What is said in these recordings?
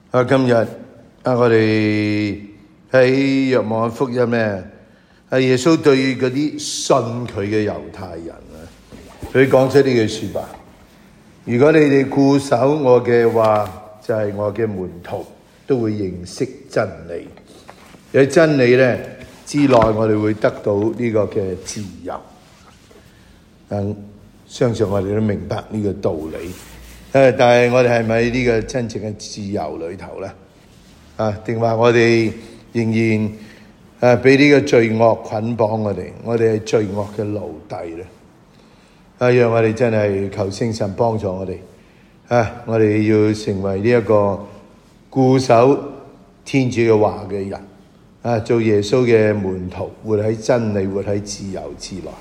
今日我哋喺若望福音咧，耶穌對嗰啲信佢嘅猶太人佢講出呢句說話：如果你哋固守我嘅話，就係我嘅門徒，都會認識真理。喺真理咧之內，我哋會得到呢個嘅自由。相信我哋都明白呢個道理。但係我哋係咪喺呢個真正嘅自由裏頭咧？定話我哋仍然俾呢個罪惡捆綁我哋？我哋係罪惡嘅奴隸咧？讓我哋真係求聖神幫助我哋。我哋要成為呢一個固守天主嘅話嘅人，做耶穌嘅門徒，活喺真理，活喺自由之內。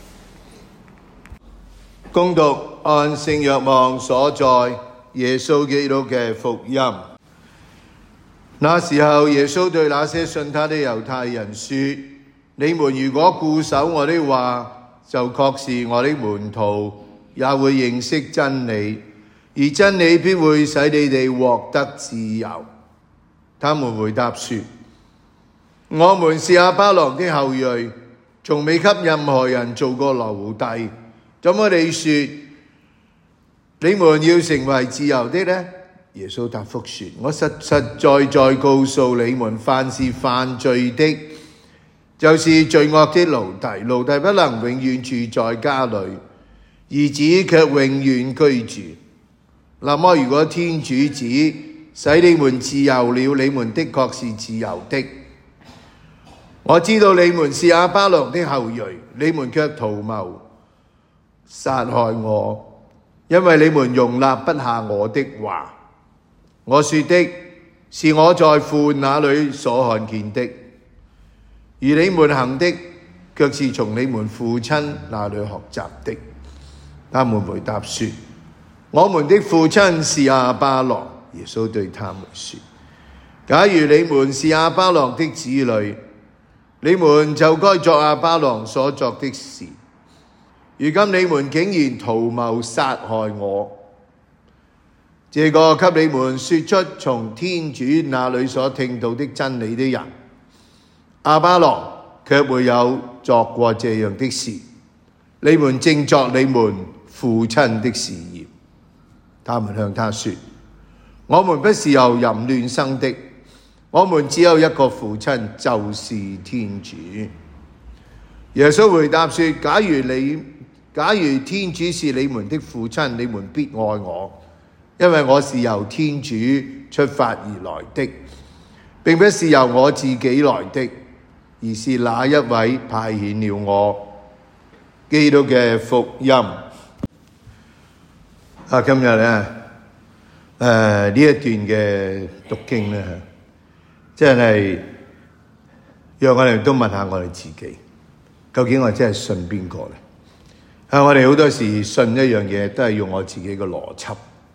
恭讀按聖若望所載耶穌基督嘅福音。那時候，耶穌對那些信他的猶太人說：你們如果固守我的話，就確是我的門徒，也會認識真理，而真理必會使你哋獲得自由。他們回答說：我們是亞巴郎的後裔，從未給任何人做過奴隸。怎麼你說你們要成為自由的呢？耶穌答覆說：我實實在在告訴你們，凡是犯罪的，就是罪惡的奴隸。奴隸不能永遠住在家裏，兒子卻永遠居住。那麼如果天主子使你們自由了，你們的確是自由的。我知道你們是亞巴郎的後裔，你們卻圖謀殺害我，因為你們容納不下我的話。我說的是我在父那裏所看見的，而你們行的卻是從你們父親那裏學習的。他們回答說：我們的父親是亞巴郎。耶穌對他們說：假如你們是亞巴郎的子女，你們就該作亞巴郎所作的事。如今你們竟然圖謀殺害我，這個給你們說出從天主那裏所聽到的真理的人，亞巴郎卻沒有作過這樣的事。你們正作你們父親的事業。他們向他說：我們不是由淫亂生的，我們只有一個父親，就是天主。耶穌回答說：假如天主是你們的父親，你們必愛我，因為我是由天主出發而來的，並不是由我自己來的，而是那一位派遣了我。基督嘅福音。今日呢一段嘅讀經呢，真係讓我哋都問下我哋自己，究竟我真係信邊個呢？我哋好多時信一樣嘢都係用我自己嘅邏輯。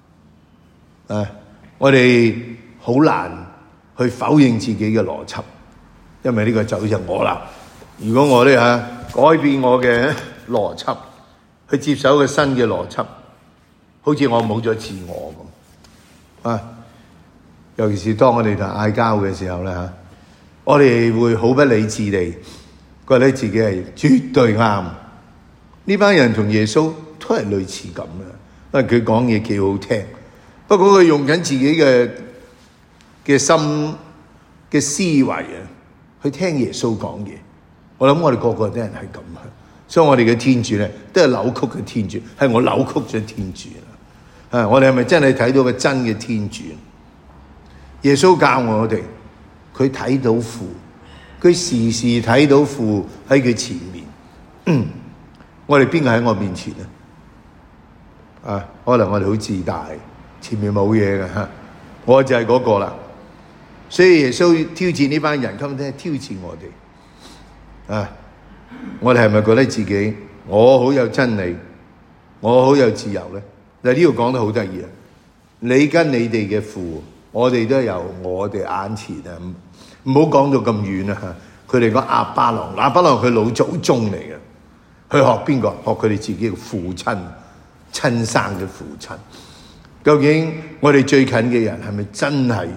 我哋好難去否認自己嘅邏輯，因為呢個就好似我啦。如果我改變我嘅邏輯，去接受一個新嘅邏輯，好似我冇咗自我咁。尤其是當我哋同嗌交嘅時候咧，我哋會好不理智地覺得自己係絕對啱。呢班人同耶穌都係類似咁嘅，因為佢講嘢幾好聽，不過佢用緊自己嘅心嘅思維去聽耶穌講嘢。我諗我哋個個啲人係咁，所以我哋嘅天主咧都係扭曲嘅天主，係我扭曲咗天主啦。我哋係咪真係睇到個真嘅天主？耶穌教我哋，佢睇到父，佢時時睇到父喺佢前面。我哋邊個喺我面前啊？可能我哋好自大，前面冇嘢嘅吓，我就係嗰個啦。所以耶穌挑戰呢班人，今天挑戰我哋。我哋係咪覺得自己我好有真理，我好有自由咧？嗱，呢度講得好得意啊！你跟你哋嘅父，我哋都由我哋眼前啊，唔好講到咁遠啊！佢哋講亞巴郎，亞巴郎佢老祖宗嚟嘅。去學邊個？學佢哋自己嘅父親，親生嘅父親。究竟我哋最近嘅人係咪真係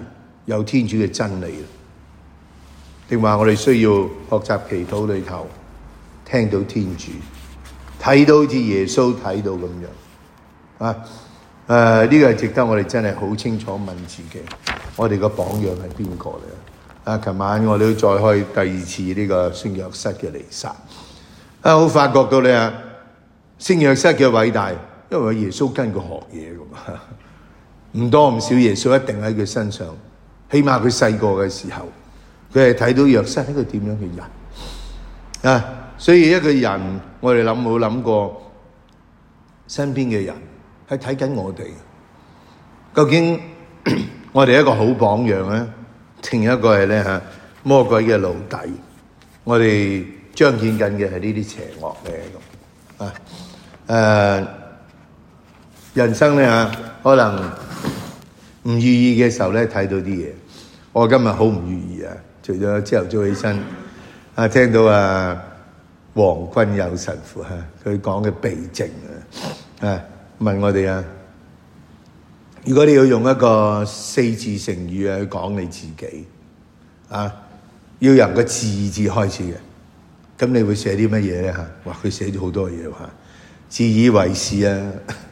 有天主嘅真理，定話我哋需要學習祈禱裏頭聽到天主，睇到好似耶穌睇到咁樣呢個係值得我哋真係好清楚問自己，我哋個榜樣係邊個咧？琴晚我哋都再開第二次呢個聖若瑟嘅彌撒，我發覺到咧聖若瑟嘅偉大，因為耶穌跟佢學嘢㗎嘛，唔多唔少耶穌一定喺佢身上，起碼佢細個嘅時候，佢係睇到若瑟係一個點樣嘅人所以一個人，我哋冇諗過身邊嘅人係睇緊我哋，究竟我哋一個好榜樣咧，另一個係咧魔鬼嘅奴隸，我哋彰顯緊嘅係呢啲邪惡咧咁人生咧可能唔如意嘅時候咧睇到啲嘢，我今日好唔如意除咗朝頭早起身聽到黃君友神父佢講嘅避靜問我哋如果你要用一個4字成語去講你自己要由個字開始嘅，咁你會寫啲乜嘢咧哇，佢寫咗好多嘢自以為是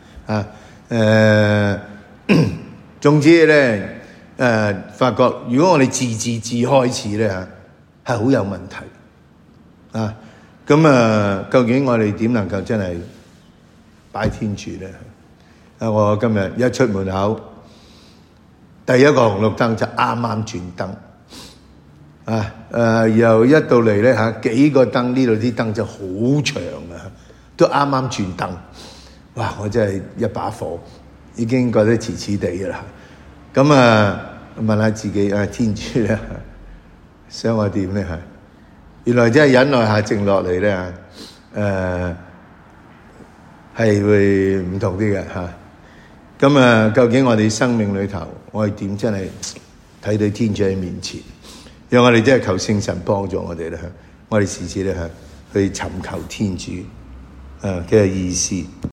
總之咧發覺如果我哋字開始咧係好有問題咁究竟我哋點能夠真係拜天主咧？我今日一出門口，第一個紅綠燈就啱啱轉燈又一到嚟咧幾個燈，呢度啲燈就好長都啱啱轉燈，哇！我真係一把火，已經覺得遲遲地㗎啦。咁問下自己天主咧想我點咧原來真係忍耐下靜落嚟咧係會唔同啲嘅咁究竟我哋生命裏頭，我哋點真係睇到天主喺面前，讓我哋真係求聖神幫助我哋咧我哋時時咧去尋求天主嘅意思。